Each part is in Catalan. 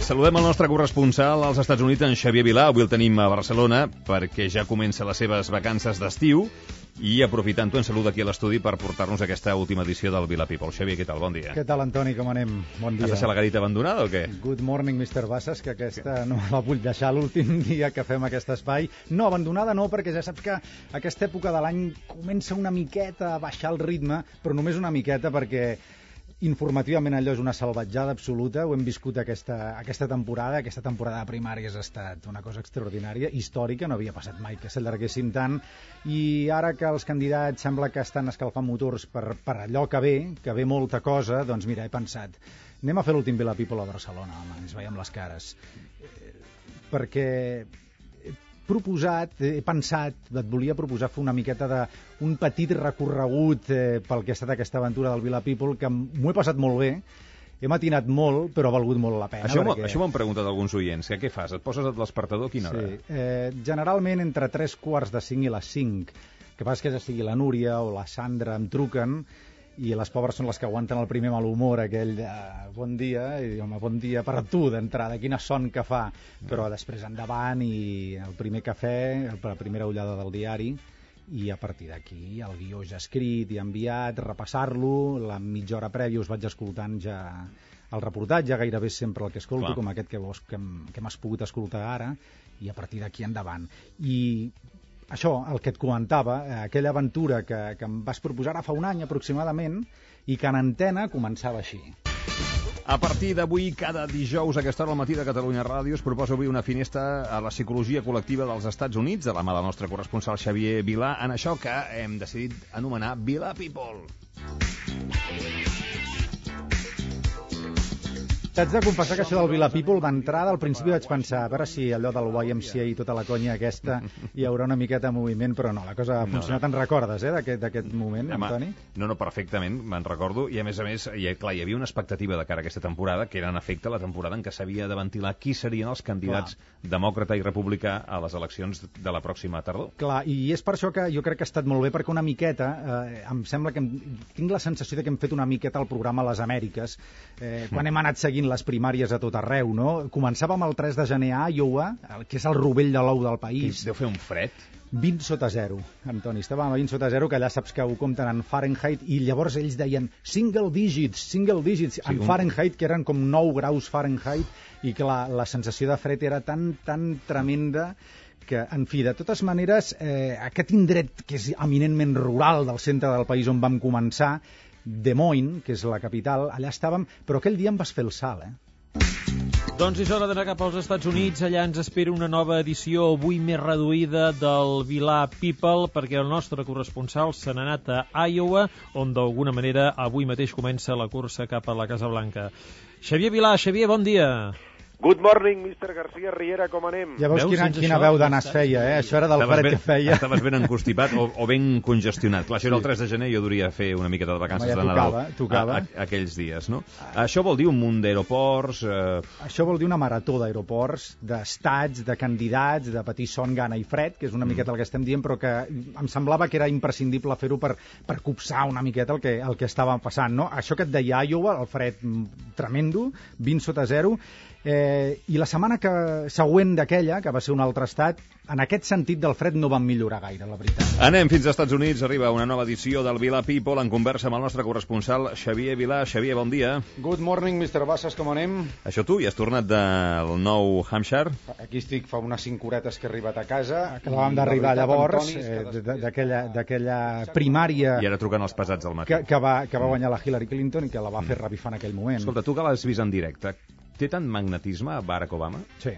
Saludem el nostre corresponsal als Estats Units, en Xavier Vilà. Avui el tenim a Barcelona perquè ja comença les seves vacances d'estiu i aprofitant-ho en salut aquí a l'estudi per portar-nos aquesta última edició del Vila People. Xavier, què tal? Bon dia. Què tal, Antoni? Com anem? Bon dia. Has deixat la garita abandonada o què? Good morning, Mr. Bassas, que aquesta no la vull deixar l'últim dia que fem aquest espai. No, abandonada no, perquè ja saps que aquesta època de l'any comença una miqueta a baixar el ritme, però només una miqueta perquè informativament allò és una salvatjada absoluta. Ho hem viscut aquesta temporada de primàries ha estat una cosa extraordinària, històrica, no havia passat mai que s'allarguessin tant, i ara que els candidats sembla que estan escalfant motors per allò que ve molta cosa, doncs mira, he pensat, anem a fer l'últim Vila People a Barcelona, home, ens veiem les cares, perquè he pensat, et volia proposar fer una miqueta d'un petit recorregut pel que ha estat aquesta aventura del Vila People, que m'ho he passat molt bé, he matinat molt, però ha valgut molt la pena. Això m'han preguntat alguns oients, què fas? Et poses el despertador a quina hora? Sí, generalment entre 3:45 i les 5, que passa que ja sigui la Núria o la Sandra em truquen, i les pobres són les que aguanten el primer mal humor, aquell de bon dia, i home, bon dia per a tu d'entrada, quina son que fa, però després endavant i el primer cafè, la primera ullada del diari, i a partir d'aquí el guió ja escrit i enviat, repassar-lo, la mitja hora prèvia us vaig escoltant ja el reportatge, gairebé sempre el que escolto, clar, com aquest que m'has pogut escoltar ara, i a partir d'aquí endavant. I això, el que et comentava, aquella aventura que em vas proposar ara fa un any aproximadament i que en antena començava així. A partir d'avui, cada dijous a aquesta hora al matí de Catalunya Ràdio es proposa obrir una finestra a la psicologia col·lectiva dels Estats Units, de la mà del nostre corresponsal Xavier Vilà, en això que hem decidit anomenar Vila People. T'haig de confessar que això del Vila People d'entrada al principi vaig pensar a veure si allò del YMCA i tota la conya aquesta hi haurà una miqueta de moviment, però no, la cosa ha funcionat. Te'n recordes, d'aquest moment, Antoni? No, perfectament, me'n recordo, i a més, clar, hi havia una expectativa de cara a aquesta temporada, que era en efecte la temporada en què s'havia de ventilar qui serien els candidats demòcrata i republicà a les eleccions de la pròxima tardor. Clar, i és per això que jo crec que ha estat molt bé, perquè una miqueta, em sembla que tinc la sensació que hem fet una miqueta el programa a les Amèriques, quan hem anat seguint les primàries a tot arreu, no? Començàvem el 3 de gener a Iowa, que és el rovell de l'ou del país. Deu fer un fred. 20 sota 0, Antoni. Estàvem a 20 sota 0, que allà saps que ho compten en Fahrenheit, i llavors ells deien single digits, en Fahrenheit, que eren com 9 graus Fahrenheit, i que la sensació de fred era tan tremenda que, en fi, de totes maneres, aquest indret que és eminentment rural del centre del país on vam començar, Des Moines, que és la capital, allà estàvem, però aquell dia em vas fer el salt, Doncs és hora d'anar cap als Estats Units. Allà ens espera una nova edició, avui més reduïda, del Vila People, perquè el nostre corresponsal se n'ha anat a Iowa, on d'alguna manera avui mateix comença la cursa cap a la Casa Blanca. Xavier Vilà, Xavier, bon dia. Good morning, Mr. García Riera, com anem? Ja veus quina veu de nas feia, Això era del fred que feia. Estaves ben encostipat o ben congestionat. Clar, això era el 3 de gener, jo duria fer una miqueta de vacances de Nadal tocava. Aquells dies, no? Això vol dir un munt d'aeroports... Això vol dir una marató d'aeroports, d'estats, de candidats, de patir son, gana i fred, que és una miqueta el que estem dient, però que em semblava que era imprescindible fer-ho per copsar una miqueta el que estava passant, no? Això que et deia Iowa, el fred tremendo, 20 sota 0, i la setmana següent d'aquella, que va ser un altre estat, en aquest sentit del fred no van millorar gaire, la veritat. Anem fins als Estats Units, arriba una nova edició del Vila People en conversa amb el nostre corresponsal Xavier Vilà. Xavier, bon dia. Good morning, Mr. Bassas, com anem? Això tu, ja has tornat del Nou Hampshire? Aquí estic, fa unes 5 horetes que he arribat a casa. Acabàvem d'arribar llavors d'aquella primària... I ara truquen els pesats al matí. Que va guanyar la Hillary Clinton i que la va fer revifar en aquell moment. Escolta, tu que l'has vist en directe, té tant magnetisme Barack Obama?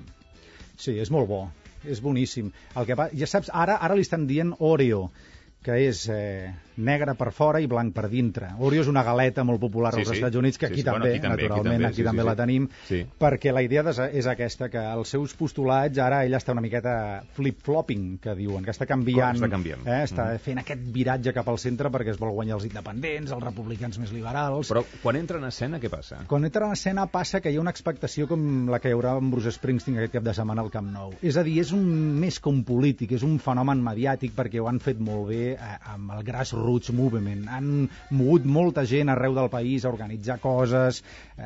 Sí, és molt bo, és boníssim. Ja saps, ara li estan dient Oreo, que és negre per fora i blanc per dintre. Oreo és una galeta molt popular als Estats Units, que aquí també, naturalment, aquí també la tenim, perquè la idea és aquesta, que els seus postulats, ara ella està una miqueta flip-flopping, que diuen, que està canviant, està fent aquest viratge cap al centre perquè es vol guanyar els independents, els republicans més liberals. Però quan entra en escena, què passa? Quan entra en escena passa que hi ha una expectació com la que hi haurà amb Bruce Springsteen aquest cap de setmana al Camp Nou. És a dir, és més que un polític, és un fenomen mediàtic perquè ho han fet molt bé amb el grassroots Grassroots Movement. Han mogut molta gent arreu del país a organitzar coses,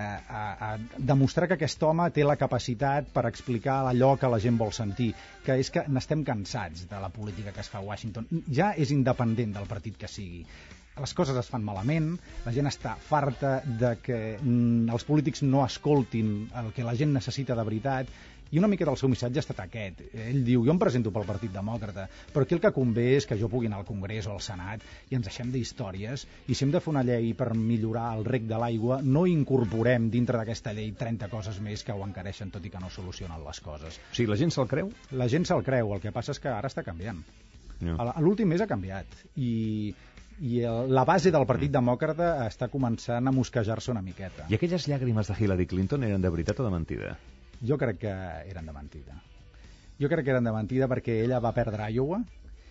a demostrar que aquest home té la capacitat per explicar allò que la gent vol sentir, que és que n'estem cansats de la política que es fa a Washington. Ja és independent del partit que sigui. Les coses es fan malament, la gent està farta de que els polítics no escoltin el que la gent necessita de veritat, i una mica del seu missatge ha estat aquest. Ell diu, jo em presento pel Partit Demòcrata, però aquí el que convé és que jo pugui anar al Congrés o al Senat i ens deixem d'històries, i si hem de fer una llei per millorar el reg de l'aigua, no incorporem dintre d'aquesta llei 30 coses més que ho encareixen, tot i que no solucionen les coses. O sigui, la gent se'l creu? La gent se'l creu, el que passa és que ara està canviant. A l'últim mes ha canviat, i la base del Partit Demòcrata està començant a mosquejar-se una miqueta. I aquelles llàgrimes de Hillary Clinton eren de veritat o de mentida? Jo crec que eren de mentida. Jo crec que eren de mentida perquè ella va perdre Iowa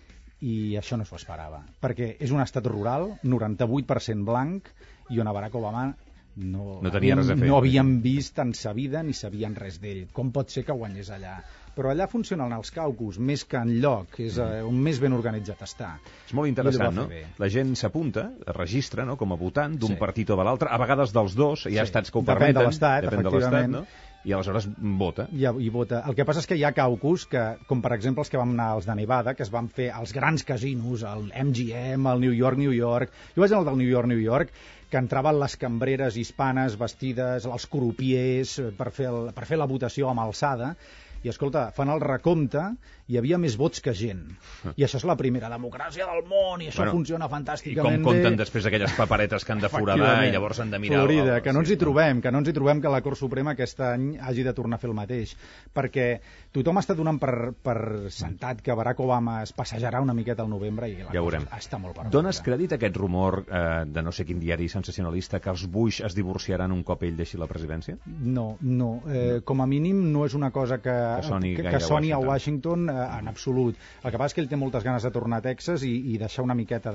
i això no s'ho esperava. Perquè és un estat rural, 98% blanc, i on a Barack Obama no havíem vist en sa vida ni sabien res d'ell. Com pot ser que guanyés allà? Però allà funcionen els caucus més que enlloc, és on més ben organitzat està. És molt interessant, no? La gent s'apunta, es registra, no?, com a votant d'un partit o de l'altre, a vegades dels dos, hi ha estats que ho permeten. Depèn de l'estat, efectivament. No? I aleshores vota. I vota. El que passa és que hi ha caucus, com per exemple els que vam anar als de Nevada, que es van fer als grans casinos, el MGM, el New York. Jo vaig anar al del New York, que entraven les cambreres hispanes vestides, els crupiers, per fer la votació amb alçada, i escolta, fan el recompte, hi havia més vots que gent. I això és la primera democràcia del món, i això funciona fantàsticament bé. I com compten després aquelles paperetes que han de foradar i llavors han de mirar... Florida, que no ens hi trobem, que la Cort Suprema aquest any hagi de tornar a fer el mateix, perquè tothom està donant per sentat que Barack Obama es passejarà una miqueta al novembre i la cosa està molt per veure. Dones crèdit a aquest rumor de no sé quin diari sensacionalista que els Bush es divorciaran un cop ell deixi la presidència? No. Com a mínim no és una cosa que soni a Washington en absolut. El que passa és que ell té moltes ganes de tornar a Texas i deixar una miqueta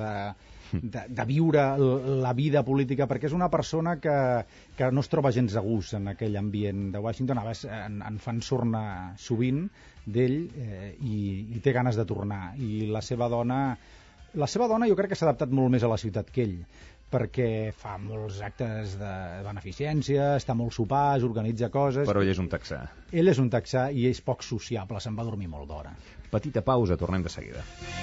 de viure la vida política, perquè és una persona que no es troba gens a gust en aquell ambient de Washington. A vegades en fan sorna sovint d'ell i té ganes de tornar. I la seva dona jo crec que s'ha adaptat molt més a la ciutat que ell, perquè fa molts actes de beneficència, està molt sopars, organitza coses... Però ell és un texà. Ell és un texà i és poc sociable, se'n va dormir molt d'hora. Petita pausa, tornem de seguida.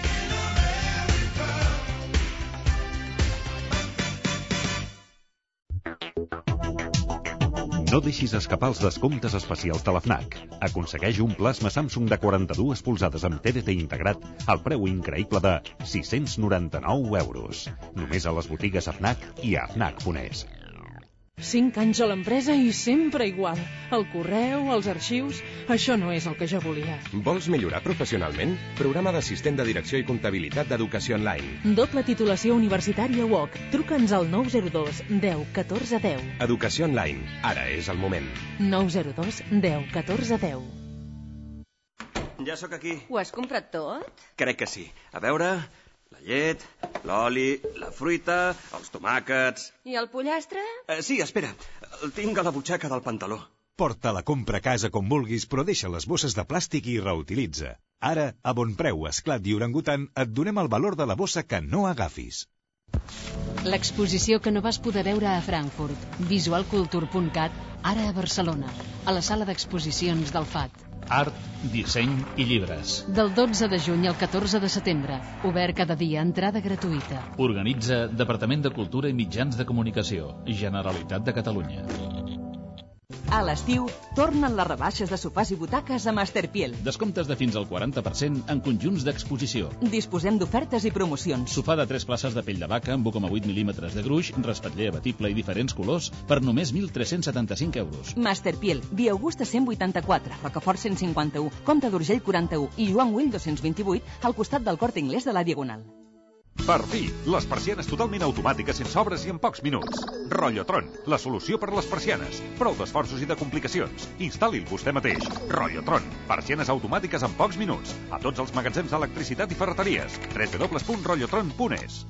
No deixis escapar els descomptes especials de la FNAC. Aconsegueix un plasma Samsung de 42 polzades amb TDT integrat al preu increïble de 699 euros. Només a les botigues FNAC i a FNAC.es. 5 anys a l'empresa i sempre igual. El correu, els arxius... Això no és el que jo volia. Vols millorar professionalment? Programa d'assistent de direcció i comptabilitat d'Educació Online. Doble titulació universitària UOC. Truca'ns al 902 10 14 10. Educació Online. Ara és el moment. 902 10 14 10. Ja sóc aquí. Ho has comprat tot? Crec que sí. A veure... La llet, l'oli, la fruita, els tomàquets... I el pollastre? Sí, espera. El tinc a la butxaca del pantaló. Porta la compra a casa com vulguis, però deixa les bosses de plàstic i reutilitza. Ara, a bon preu, Esclat i Orangutan, et donem el valor de la bossa que no agafis. L'exposició que no vas poder veure a Frankfurt, visualculture.cat, ara a Barcelona, a la sala d'exposicions del FAT. Art, disseny i llibres. Del 12 de juny al 14 de setembre. Obert cada dia, entrada gratuïta. Organitza Departament de Cultura i Mitjans de Comunicació, Generalitat de Catalunya. A l'estiu, tornen les rebaixes de sofàs i butaques a Masterpiel. Descomptes de fins al 40% en conjunts d'exposició. Disposem d'ofertes i promocions. Sofà de 3 places de pell de vaca amb 1,8 mil·límetres de gruix, respatller abatible i diferents colors per només 1.375 euros. Masterpiel, Via Augusta 184, Rocafort 151, Comte d'Urgell 41 i Joan Güell 228 al costat del Corte Inglés de la Diagonal. Per fi, les persianes totalment automàtiques sense obres i en pocs minuts. Rollotron, la solució per a les persianes. Prou d'esforços i de complicacions. Instal·li'l vostè mateix. Rollotron, persianes automàtiques en pocs minuts. A tots els magatzems d'electricitat i ferreteries. www.rollotron.es.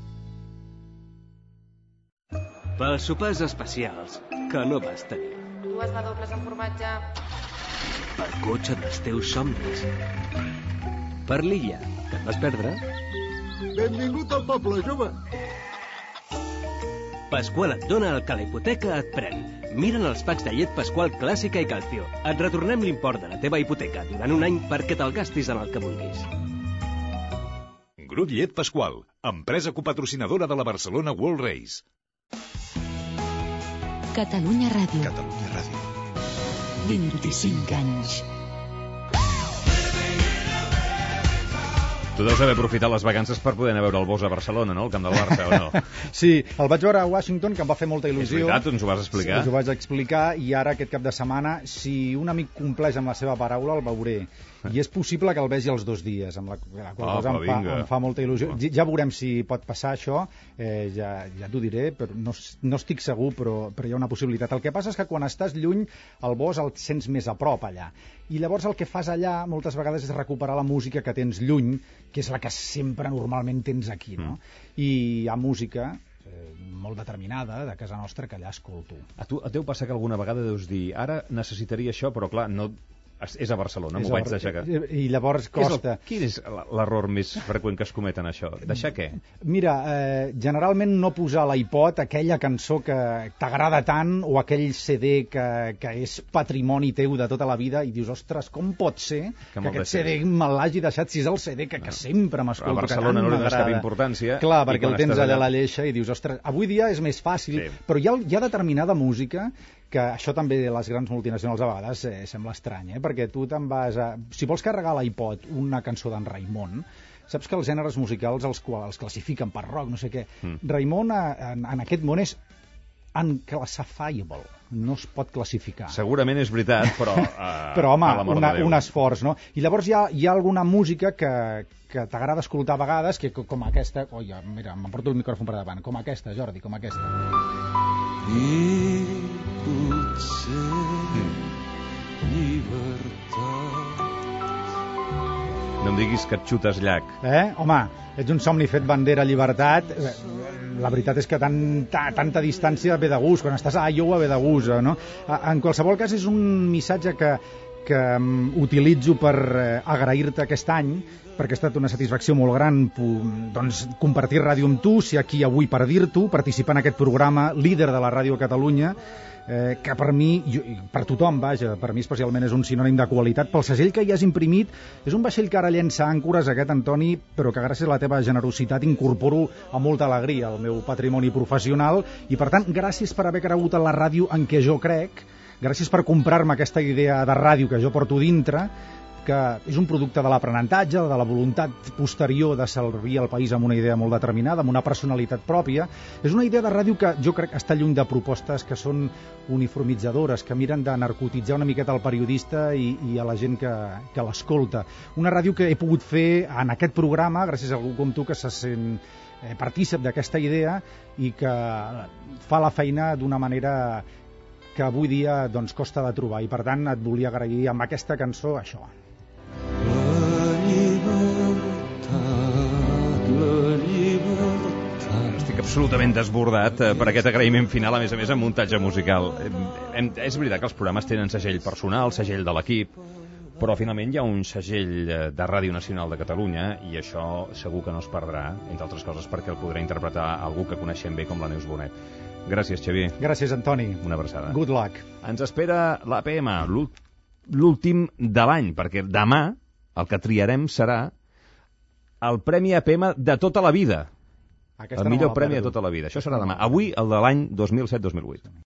Pels sopars especials, que no vas tenir. Dues dobles amb formatge. El cotxe dels teus somnis. Per l'illa, que et vas perdre. Benvingut al poble, jove. Pasqual et dona el que la hipoteca et pren. Mira'n els packs de llet Pasqual Clàssica i Calcio. Et retornem l'import de la teva hipoteca durant un any perquè te'l gastis en el que vulguis. Grup Llet Pasqual, empresa copatrocinadora de la Barcelona World Race. Catalunya Ràdio. Catalunya Ràdio. 25 anys. Tu deus haver aprofitat les vacances per poder anar a veure el Bosch a Barcelona, no? El camp del Barça, o no? Sí, el vaig veure a Washington, que em va fer molta il·lusió. És veritat, ens ho vas explicar. Sí, us ho vaig explicar, i ara aquest cap de setmana, si un amic compleix amb la seva paraula, el veuré. I és possible que el vegi els 2 dies, amb la qual cosa em fa molta il·lusió. Ja veurem si pot passar això, ja t'ho diré, però no estic segur, però hi ha una possibilitat. El que passa és que quan estàs lluny, el Bosch el sents més a prop allà. I llavors el que fas allà moltes vegades és recuperar la música que tens lluny, que és la que sempre normalment tens aquí, no? I hi ha música molt determinada de casa nostra que allà escolto. A tu et deu passar que alguna vegada deus dir ara necessitaria això, però clar, no... És a Barcelona, m'ho vaig deixar que... I llavors costa. Quin és l'error més freqüent que es cometen, això? Deixar què? Mira, generalment no posar a l'iPod aquella cançó que t'agrada tant o aquell CD que és patrimoni teu de tota la vida i dius, ostres, com pot ser que aquest CD me l'hagi deixat si és el CD que sempre m'escolto? A Barcelona no li dones cap importància. Clar, perquè el tens allà a la lleixa i dius, ostres, avui dia és més fàcil, però hi ha determinada música que això també les grans multinacionals a vegades sembla estrany, perquè tu te'n vas a... Si vols carregar a l'iPod una cançó d'en Raimon, saps que els gèneres musicals els classifiquen per rock, no sé què. Raimon en aquest món és unclassifiable, no es pot classificar. Segurament és veritat, però... Però, home, un esforç, no? I llavors hi ha alguna música que t'agrada escoltar a vegades, que com aquesta... Oi, mira, m'emporto el micròfon per davant. Com aquesta, Jordi, com aquesta. I potser llibertat. No em diguis que et xutes llac. Home, ets un somni fet bandera llibertat. La veritat és que tanta distància ve de gust. Quan estàs a Iowa ve de gust, no? En qualsevol cas és un missatge que utilitzo per agrair-te aquest any, perquè ha estat una satisfacció molt gran compartir ràdio amb tu, ser aquí avui per dir-t'ho, participar en aquest programa líder de la ràdio a Catalunya, que per mi, per tothom, vaja, per mi especialment és un sinònim de qualitat. Pel segell que hi has imprimit, és un vaixell que ara llença àncores, aquest, Antoni, però que gràcies a la teva generositat incorporo amb molta alegria al meu patrimoni professional, i per tant, gràcies per haver cregut en la ràdio en què jo crec, gràcies per comprar-me aquesta idea de ràdio que jo porto dintre, que és un producte de l'aprenentatge, de la voluntat posterior de servir al país amb una idea molt determinada, amb una personalitat pròpia. És una idea de ràdio que jo crec que està lluny de propostes que són uniformitzadores, que miren de narcotitzar una miqueta el periodista i a la gent que l'escolta. Una ràdio que he pogut fer en aquest programa, gràcies a algú com tu que se sent partícip d'aquesta idea i que fa la feina d'una manera que avui dia costa de trobar, i per tant et volia agrair amb aquesta cançó això. Estic absolutament desbordat per aquest agraïment final, a més amb muntatge musical. És veritat que els programes tenen segell personal, segell de l'equip, però finalment hi ha un segell de Ràdio Nacional de Catalunya i això segur que no es perdrà, entre altres coses perquè el podrà interpretar algú que coneixem bé com la Neus Bonet. Gràcies, Xavier. Gràcies, Antoni. Una abraçada. Good luck. Ens espera l'APM, l'últim de l'any, perquè demà el que triarem serà el Premi APM de tota la vida. El millor premi de tota la vida. Això serà demà. Avui, el de l'any 2007-2008.